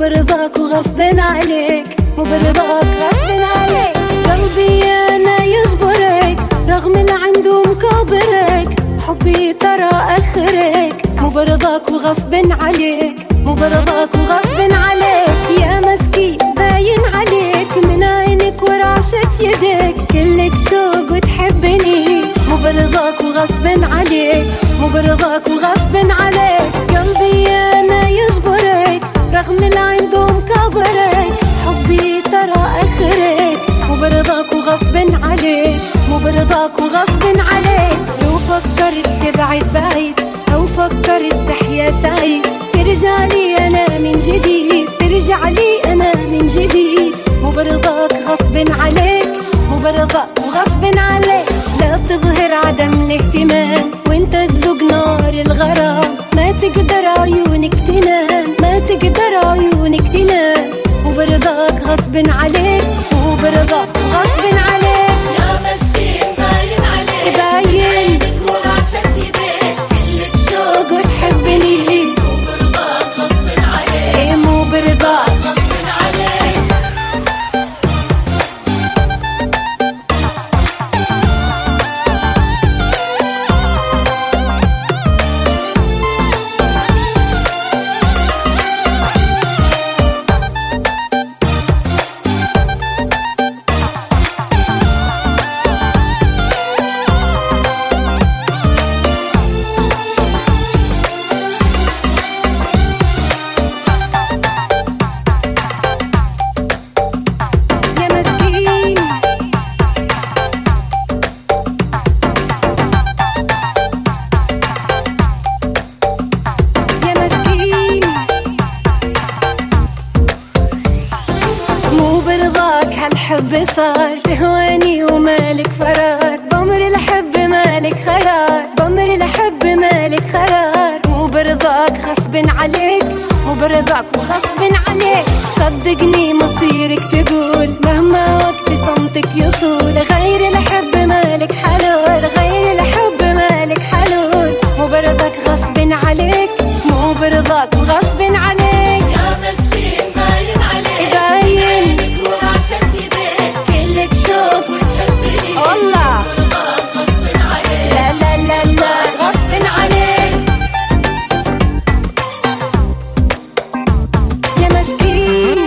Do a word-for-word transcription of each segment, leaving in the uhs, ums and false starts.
برضاك وغصب عليك، مو برضاك غصب عليك. قلبي انا يجبرك رغم اللي عنده مكابرك، حبي ترى اخرك، مو برضاك وغصب عليك، مو برضاك وغصب عليك. يا مسكين باين عليك من عينك ورعشة يدك، كلك شوق وتحبني، مو برضاك وغصب عليك، مو برضاك وغصب عليك. قلبي انا يجبرك رغم اللي عنده مكابرك، حبي ترى اخرك، مو برضاك وغصب عليك، مو برضاك وغصب عليك. لو فكرت تبعد بعيد او فكرت تحيا سعيد، ترجع لي انا من جديد، ترجع لي انا من جديد، مو برضاك غصب عليك، مو برضاك وغصب عليك. لا تظهر عدم الاهتمام وانت تذوق نار الغرام، ما تقدر عيونك تنام، ما تقدر عيونك تنام، مو برضاك غصب عليك، مو برضاك وغصب عليك. يا مسكين باين عليك باين عينك ورعشة يديك، كلك شوق وتحبني، مو برضاك غصب عليك، ايه مو برضاك غصب عليك. الحب صار تهواني ومالك فرار، بمر الحب مالك خيار، بمر الحب مالك خيار، مو برضاك غصب عليك، مو برضاك وغصب عليك. صدقني مصيرك تقول مهما وقت صمتك يطول، غير الحب مالك حلول، غير الحب مالك حلول، مو برضاك غصب عليك، مو برضاك وغصب عليك. يا مسكين باين عليك باين عينك ورعشة يديك، كلك شوق وتحبني، والله برضاك غصب عليك، لا لا لا لا غصب عليك. يا مسكين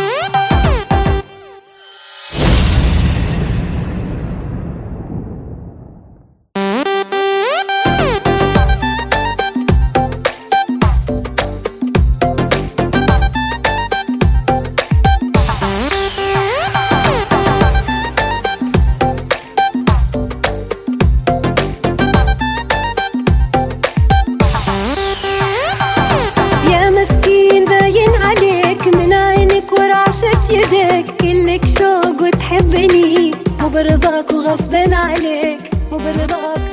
يدك، كلك شوق وتحبني، مو برضاك وغصب عليك، مو برضاك